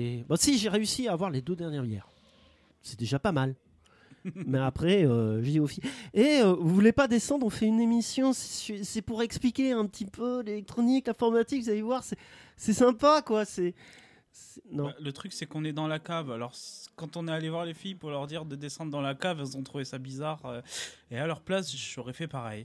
J'ai réussi à avoir les 2 dernières hier. C'est déjà pas mal. Mais après, j'ai dit aux filles, vous voulez pas descendre, on fait une émission, c'est pour expliquer un petit peu l'électronique, l'informatique, vous allez voir, c'est sympa, quoi. Non. Le truc, c'est qu'on est dans la cave. Alors, quand on est allé voir les filles pour leur dire de descendre dans la cave, elles ont trouvé ça bizarre. Et à leur place, j'aurais fait pareil.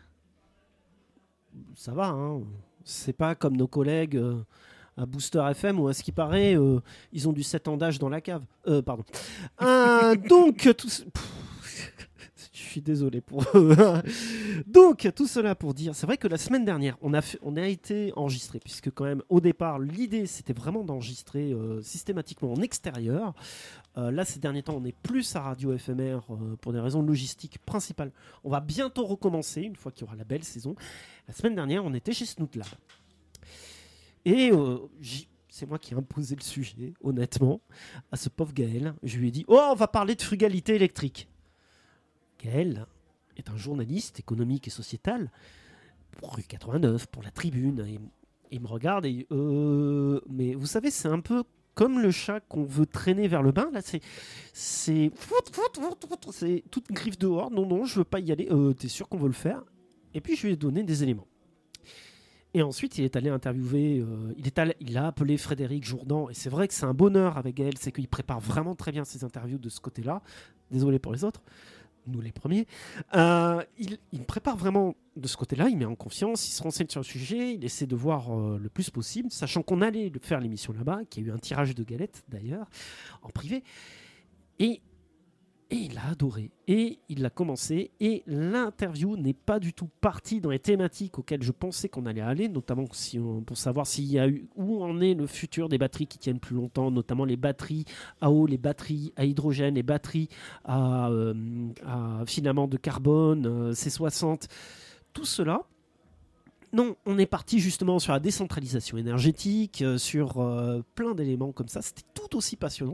Ça va, hein. C'est pas comme nos collègues à Booster FM où, à ce qui paraît, ils ont du 7 ans d'âge dans la cave. Pardon. Donc, je suis désolé pour eux. Donc, tout cela pour dire, c'est vrai que la semaine dernière, on a été enregistré, puisque quand même, au départ, l'idée, c'était vraiment d'enregistrer systématiquement en extérieur. Là, ces derniers temps, on est plus à Radio FMR pour des raisons logistiques principales. On va bientôt recommencer, une fois qu'il y aura la belle saison. La semaine dernière, on était chez Snootlab. Et c'est moi qui ai imposé le sujet, honnêtement, à ce pauvre Gaël. Je lui ai dit, on va parler de frugalité électrique. Gaël est un journaliste économique et sociétal pour Rue 89, pour La Tribune. Et il me regarde et mais vous savez, c'est un peu comme le chat qu'on veut traîner vers le bain. Là, c'est toute griffe dehors. Non, je veux pas y aller. T'es sûr qu'on veut le faire? Et puis je lui ai donné des éléments. Et ensuite, il est allé interviewer, il a appelé Frédéric Jourdan, et c'est vrai que c'est un bonheur avec Gaël, c'est qu'il prépare vraiment très bien ses interviews de ce côté-là. Désolé pour les autres. nous les premiers, il me prépare vraiment de ce côté-là, il met en confiance, il se renseigne sur le sujet, il essaie de voir le plus possible, sachant qu'on allait faire l'émission là-bas, qu'il y a eu un tirage de galettes d'ailleurs, en privé, et il a adoré, et il a commencé, et l'interview n'est pas du tout partie dans les thématiques auxquelles je pensais qu'on allait aller, notamment pour savoir où en est le futur des batteries qui tiennent plus longtemps, notamment les batteries à eau, les batteries à hydrogène, les batteries à filaments de carbone, C60, tout cela. Non, on est parti justement sur la décentralisation énergétique, sur plein d'éléments comme ça, c'était tout aussi passionnant.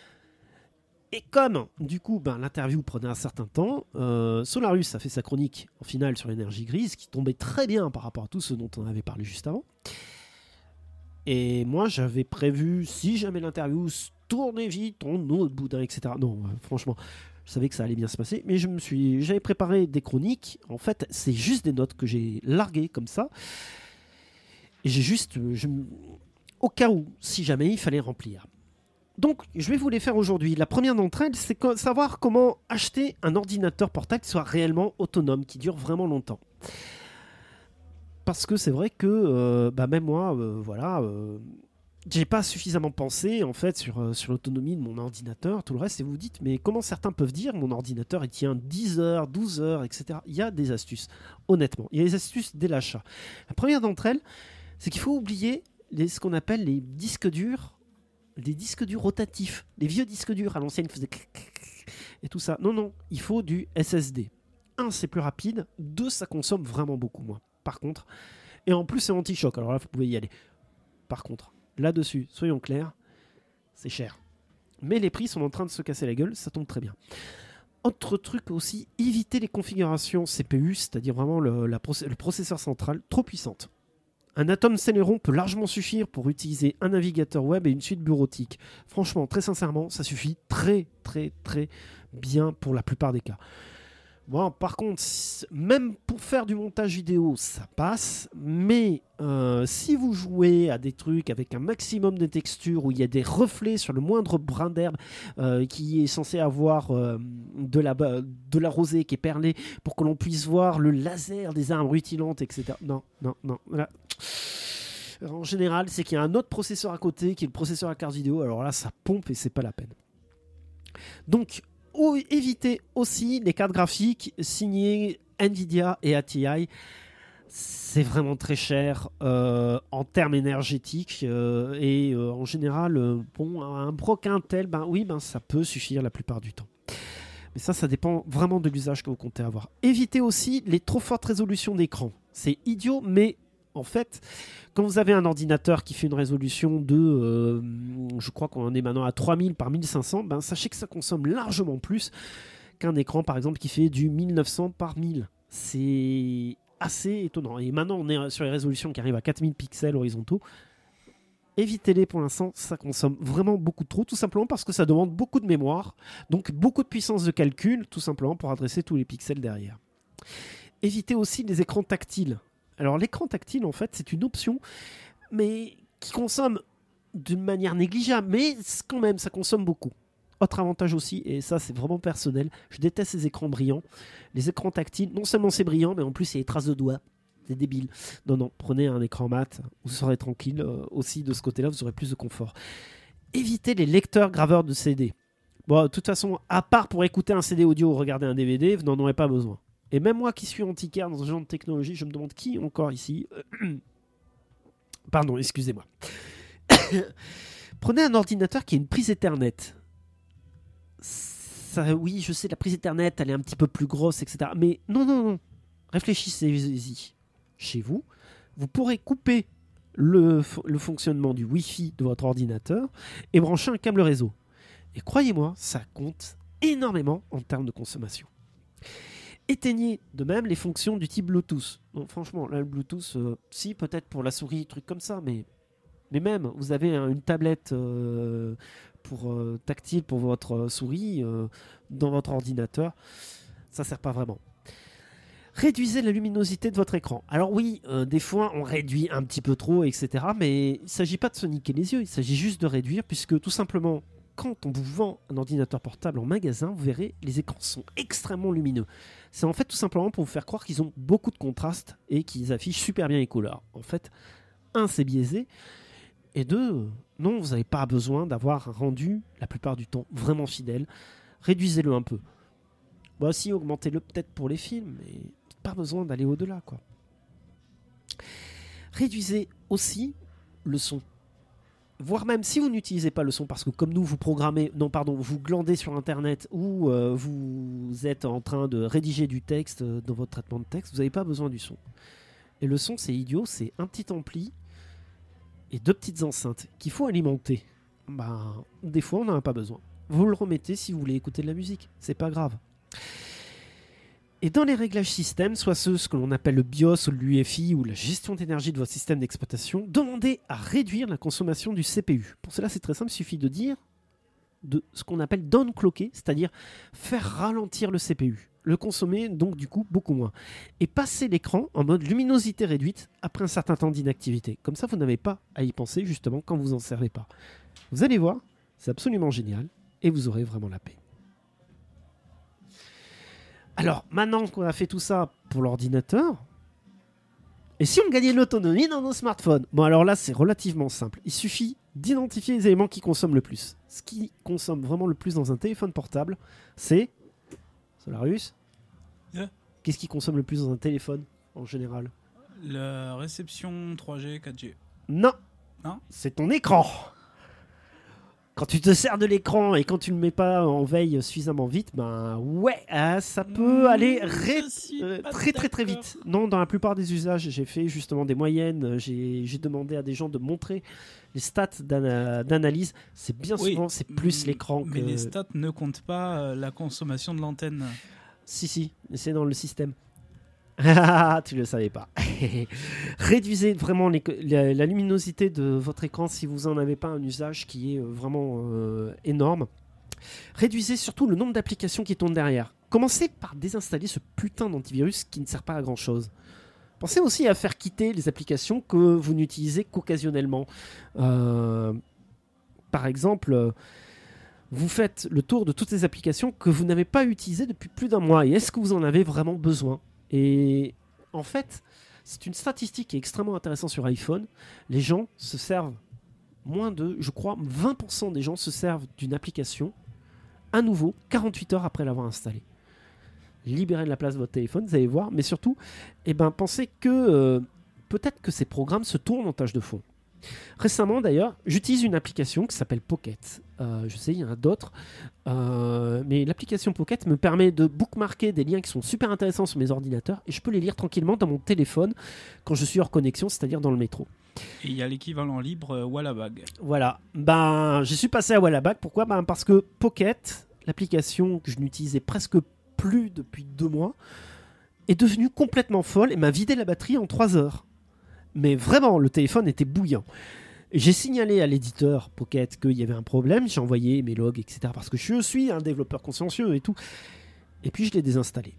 Et comme, du coup, l'interview prenait un certain temps, Solarus a fait sa chronique en finale sur l'énergie grise, qui tombait très bien par rapport à tout ce dont on avait parlé juste avant. Et moi, j'avais prévu, si jamais l'interview tournait vite, ton autre boudin, etc. Non, franchement, je savais que ça allait bien se passer, mais j'avais préparé des chroniques. En fait, c'est juste des notes que j'ai larguées comme ça. Et au cas où, si jamais il fallait remplir. Donc, je vais vous les faire aujourd'hui. La première d'entre elles, c'est savoir comment acheter un ordinateur portable qui soit réellement autonome, qui dure vraiment longtemps. Parce que c'est vrai que, même moi, j'ai pas suffisamment pensé, en fait, sur l'autonomie de mon ordinateur. Tout le reste, et vous vous dites, mais comment certains peuvent dire, mon ordinateur, il tient 10 heures, 12 heures, etc. Il y a des astuces, honnêtement. Il y a des astuces dès l'achat. La première d'entre elles, c'est qu'il faut oublier ce qu'on appelle les disques durs, des disques durs rotatifs, les vieux disques durs à l'ancienne qui faisaient et tout ça. Non, il faut du SSD. 1, c'est plus rapide. 2, ça consomme vraiment beaucoup moins. Par contre, et en plus c'est anti-choc. Alors là, vous pouvez y aller. Par contre, là-dessus, soyons clairs, c'est cher. Mais les prix sont en train de se casser la gueule, ça tombe très bien. Autre truc aussi, éviter les configurations CPU, c'est-à-dire vraiment le processeur central, trop puissante. Un Atom Celeron peut largement suffire pour utiliser un navigateur web et une suite bureautique. Franchement, très sincèrement, ça suffit très très très bien pour la plupart des cas. Bon, par contre, même pour faire du montage vidéo, ça passe. Mais si vous jouez à des trucs avec un maximum de textures, où il y a des reflets sur le moindre brin d'herbe qui est censé avoir de la rosée qui est perlée pour que l'on puisse voir le laser des arbres rutilantes, etc. Non. Là, en général, c'est qu'il y a un autre processeur à côté qui est le processeur à carte vidéo. Alors là, ça pompe et c'est pas la peine. Donc, évitez aussi les cartes graphiques signées Nvidia et ATI. C'est vraiment très cher en termes énergétiques et en général, un broc Intel, ça peut suffire la plupart du temps. Mais ça dépend vraiment de l'usage que vous comptez avoir. Évitez aussi les trop fortes résolutions d'écran. C'est idiot, mais en fait, quand vous avez un ordinateur qui fait une résolution de, je crois qu'on en est maintenant à 3000 par 1500, sachez que ça consomme largement plus qu'un écran, par exemple, qui fait du 1900 par 1000. C'est assez étonnant. Et maintenant, on est sur les résolutions qui arrivent à 4000 pixels horizontaux. Évitez-les pour l'instant, ça consomme vraiment beaucoup trop, tout simplement parce que ça demande beaucoup de mémoire, donc beaucoup de puissance de calcul, tout simplement pour adresser tous les pixels derrière. Évitez aussi les écrans tactiles. Alors l'écran tactile, en fait, c'est une option, mais qui consomme d'une manière négligeable, mais quand même, ça consomme beaucoup. Autre avantage aussi, et ça c'est vraiment personnel, je déteste ces écrans brillants. Les écrans tactiles, non seulement c'est brillant, mais en plus il y a des traces de doigts. C'est débile. Non, prenez un écran mat, vous serez tranquille. Aussi, de ce côté-là, vous aurez plus de confort. Évitez les lecteurs graveurs de CD. Bon, de toute façon, à part pour écouter un CD audio ou regarder un DVD, vous n'en aurez pas besoin. Et même moi qui suis antiquaire dans ce genre de technologie, je me demande qui encore ici... Pardon, excusez-moi. Prenez un ordinateur qui a une prise Ethernet. Ça, oui, je sais, la prise Ethernet, elle est un petit peu plus grosse, etc. Mais non. Réfléchissez-y. Chez vous, vous pourrez couper le fonctionnement du Wi-Fi de votre ordinateur et brancher un câble réseau. Et croyez-moi, ça compte énormément en termes de consommation. Éteignez de même les fonctions du type Bluetooth. Bon, franchement, là, le Bluetooth, si, peut-être pour la souris, trucs comme ça, mais même, vous avez une tablette tactile pour votre souris dans votre ordinateur, ça ne sert pas vraiment. Réduisez la luminosité de votre écran. Alors oui, des fois, on réduit un petit peu trop, etc., mais il ne s'agit pas de se niquer les yeux, il s'agit juste de réduire, puisque tout simplement, quand on vous vend un ordinateur portable en magasin, vous verrez, les écrans sont extrêmement lumineux. C'est en fait tout simplement pour vous faire croire qu'ils ont beaucoup de contraste et qu'ils affichent super bien les couleurs. En fait, un, c'est biaisé, et deux, non, vous n'avez pas besoin d'avoir un rendu, la plupart du temps, vraiment fidèle. Réduisez-le un peu. Bon, si, augmentez-le peut-être pour les films, mais pas besoin d'aller au-delà, quoi. Réduisez aussi le son. Voire même si vous n'utilisez pas le son, parce que comme nous, vous glandez sur Internet ou vous êtes en train de rédiger du texte dans votre traitement de texte, vous n'avez pas besoin du son. Et le son, c'est idiot, c'est un petit ampli et 2 petites enceintes qu'il faut alimenter. Des fois, on n'en a pas besoin. Vous le remettez si vous voulez écouter de la musique, c'est pas grave. Et dans les réglages système, soit ce que l'on appelle le BIOS ou l'UEFI ou la gestion d'énergie de votre système d'exploitation, demandez à réduire la consommation du CPU. Pour cela, c'est très simple, il suffit de dire de ce qu'on appelle downclocker, c'est-à-dire faire ralentir le CPU, le consommer donc du coup beaucoup moins, et passer l'écran en mode luminosité réduite après un certain temps d'inactivité. Comme ça, vous n'avez pas à y penser justement quand vous n'en servez pas. Vous allez voir, c'est absolument génial et vous aurez vraiment la paix. Alors, maintenant qu'on a fait tout ça pour l'ordinateur, et si on gagnait l'autonomie dans nos smartphones? Bon, alors là, c'est relativement simple. Il suffit d'identifier les éléments qui consomment le plus. Ce qui consomme vraiment le plus dans un téléphone portable, c'est... Solarius ? Yeah. Qu'est-ce qui consomme le plus dans un téléphone, en général? La réception 3G, 4G. Non. Non ? C'est ton écran. Quand tu te sers de l'écran et quand tu le mets pas en veille suffisamment vite, ça peut aller très vite. Non, dans la plupart des usages, j'ai fait justement des moyennes, j'ai demandé à des gens de montrer les stats d'analyse. C'est bien souvent, c'est plus l'écran que... Mais les stats ne comptent pas la consommation de l'antenne. Si, c'est dans le système. Ah, tu le savais pas. Réduisez vraiment la luminosité de votre écran si vous n'en avez pas un usage qui est vraiment énorme. Réduisez surtout le nombre d'applications qui tournent derrière. Commencez par désinstaller ce putain d'antivirus qui ne sert pas à grand chose. Pensez aussi à faire quitter les applications que vous n'utilisez qu'occasionnellement. Par exemple, vous faites le tour de toutes les applications que vous n'avez pas utilisées depuis plus d'un mois. Et est-ce que vous en avez vraiment besoin ? Et en fait, c'est une statistique qui est extrêmement intéressante sur iPhone. Les gens se servent je crois, 20% des gens se servent d'une application à nouveau 48 heures après l'avoir installée. Libérez de la place de votre téléphone, vous allez voir, mais surtout, pensez que peut-être que ces programmes se tournent en tâche de fond. Récemment d'ailleurs, j'utilise une application qui s'appelle Pocket. Je sais, il y en a d'autres, mais l'application Pocket me permet de bookmarker des liens qui sont super intéressants sur mes ordinateurs et je peux les lire tranquillement dans mon téléphone quand je suis hors connexion, c'est-à-dire dans le métro. Et il y a l'équivalent libre Wallabag. Voilà, je suis passé à Wallabag. Pourquoi ? Parce que Pocket, l'application que je n'utilisais presque plus depuis 2 mois, est devenue complètement folle et m'a vidé la batterie en 3 heures. Mais vraiment, le téléphone était bouillant. J'ai signalé à l'éditeur Pocket qu'il y avait un problème. J'ai envoyé mes logs, etc. Parce que je suis un développeur consciencieux et tout. Et puis, je l'ai désinstallé.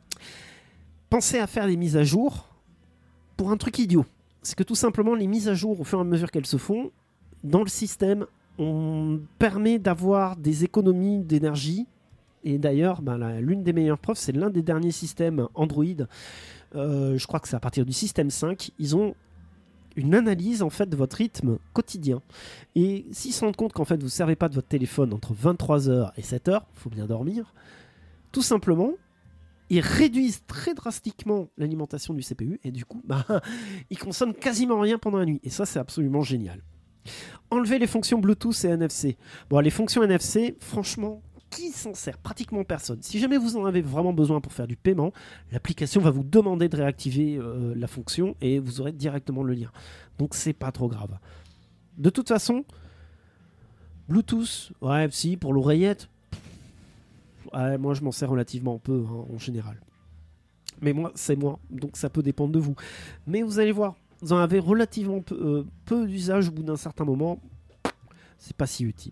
Pensez à faire des mises à jour pour un truc idiot. C'est que tout simplement, les mises à jour, au fur et à mesure qu'elles se font, dans le système, on permet d'avoir des économies d'énergie. Et d'ailleurs, l'une des meilleures preuves, c'est l'un des derniers systèmes Android. Je crois que c'est à partir du système 5. Ils ont une analyse en fait de votre rythme quotidien. Et s'ils se rendent compte qu'en fait vous ne servez pas de votre téléphone entre 23h et 7h, il faut bien dormir, tout simplement, ils réduisent très drastiquement l'alimentation du CPU et du coup, ils consomment quasiment rien pendant la nuit. Et ça, c'est absolument génial. Enlevez les fonctions Bluetooth et NFC. Bon, les fonctions NFC, franchement, qui s'en sert? Pratiquement personne. Si jamais vous en avez vraiment besoin pour faire du paiement, l'application va vous demander de réactiver la fonction et vous aurez directement le lien. Donc c'est pas trop grave. De toute façon, Bluetooth, si, pour l'oreillette, moi je m'en sers relativement peu en général. Mais moi, c'est moi, donc ça peut dépendre de vous. Mais vous allez voir, vous en avez relativement peu d'usage au bout d'un certain moment, c'est pas si utile.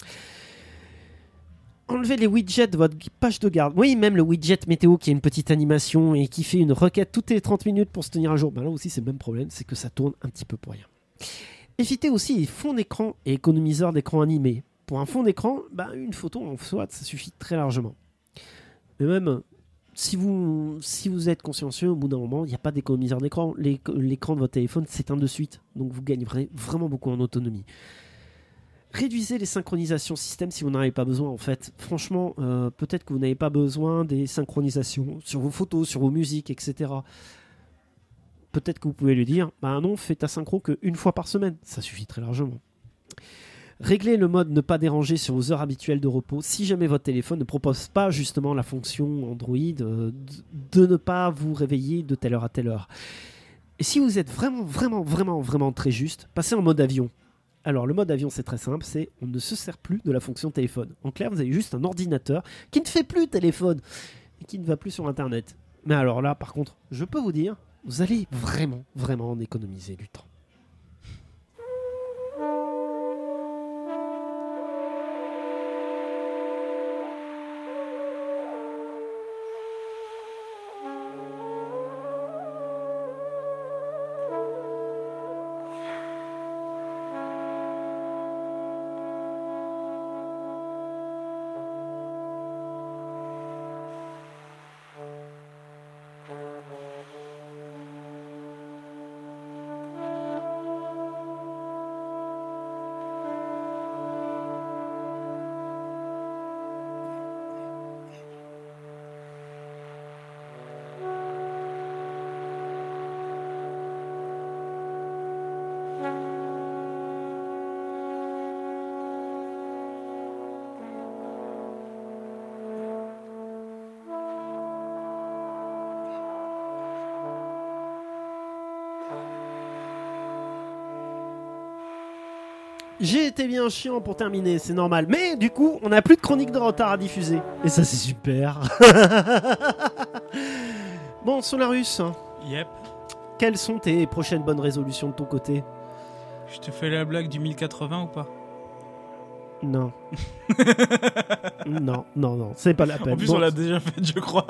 Enlevez les widgets de votre page de garde. Oui, même le widget météo qui a une petite animation et qui fait une requête toutes les 30 minutes pour se tenir à jour. Là aussi, c'est le même problème, c'est que ça tourne un petit peu pour rien. Évitez aussi les fonds d'écran et économiseurs d'écran animés. Pour un fond d'écran, une photo en soi, ça suffit très largement. Mais même si vous êtes consciencieux, au bout d'un moment, il n'y a pas d'économiseur d'écran. L'écran de votre téléphone s'éteint de suite. Donc vous gagnerez vraiment beaucoup en autonomie. Réduisez les synchronisations système si vous n'en avez pas besoin en fait. Franchement, peut-être que vous n'avez pas besoin des synchronisations sur vos photos, sur vos musiques, etc. Peut-être que vous pouvez lui dire, non, fais ta synchro qu'une fois par semaine. Ça suffit très largement. Réglez le mode ne pas déranger sur vos heures habituelles de repos. Si jamais votre téléphone ne propose pas justement la fonction Android de ne pas vous réveiller de telle heure à telle heure. Et si vous êtes vraiment très juste, passez en mode avion. Alors le mode avion c'est très simple, c'est on ne se sert plus de la fonction téléphone. En clair, vous avez juste un ordinateur qui ne fait plus téléphone et qui ne va plus sur internet. Mais alors là par contre, je peux vous dire, vous allez vraiment en économiser du temps. J'ai été bien chiant pour terminer, c'est normal. Mais du coup, on n'a plus de chronique de retard à diffuser. Et ça, c'est super. Bon, Solarus. Yep. Quelles sont tes prochaines bonnes résolutions de ton côté ? Je te fais la blague du 1080 ou pas ? Non. non, c'est pas la peine. En plus, bon. on l'a déjà fait, je crois.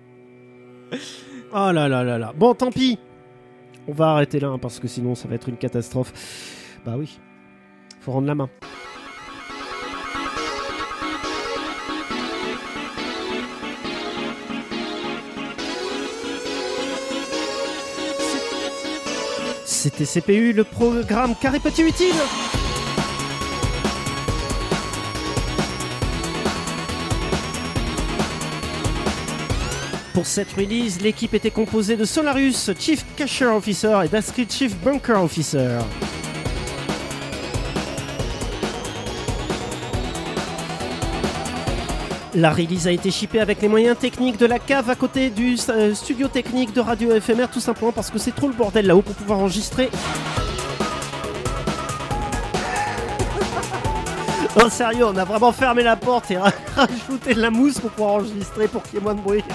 Oh là là. Bon, tant pis. On va arrêter là, parce que sinon, ça va être une catastrophe. Bah oui. Faut rendre la main. C'était CPU, le programme carré petit utile. Pour cette release, l'équipe était composée de Solarus, Chief Cacher Officer, et Daskrit, Chief Bunker Officer. La release a été shippée avec les moyens techniques de la cave à côté du studio technique de Radio Éphémère, tout simplement parce que c'est trop le bordel là-haut pour pouvoir enregistrer. Oh sérieux, on a vraiment fermé la porte et rajouté de la mousse pour pouvoir enregistrer pour qu'il y ait moins de bruit.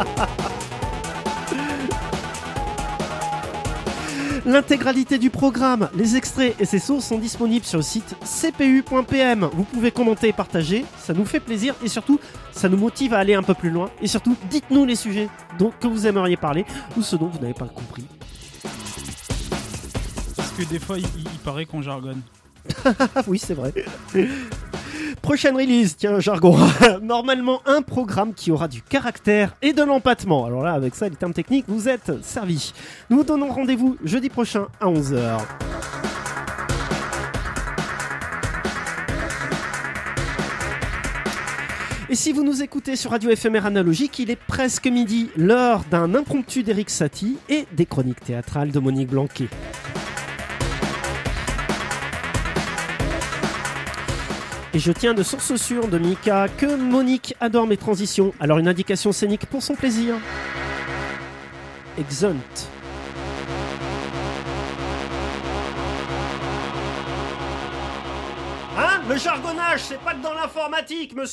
L'intégralité du programme, les extraits et ses sources sont disponibles sur le site cpu.pm. Vous pouvez commenter et partager, ça nous fait plaisir et surtout, ça nous motive à aller un peu plus loin. Et surtout, dites-nous les sujets que vous aimeriez parler ou ceux dont vous n'avez pas compris. Parce que des fois, il paraît qu'on jargonne. Oui, c'est vrai. Prochaine release, tiens, jargon. Normalement, un programme qui aura du caractère et de l'empattement. Alors là, avec ça, les termes techniques, vous êtes servis. Nous vous donnons rendez-vous jeudi prochain à 11h. Et si vous nous écoutez sur Radio Éphémère Analogique, il est presque midi, l'heure d'un impromptu d'Éric Satie et des chroniques théâtrales de Monique Blanquet. Et je tiens de source sûre de Mika que Monique adore mes transitions. Alors une indication scénique pour son plaisir. Exeunt. Hein ? Le jargonnage, c'est pas que dans l'informatique, monsieur !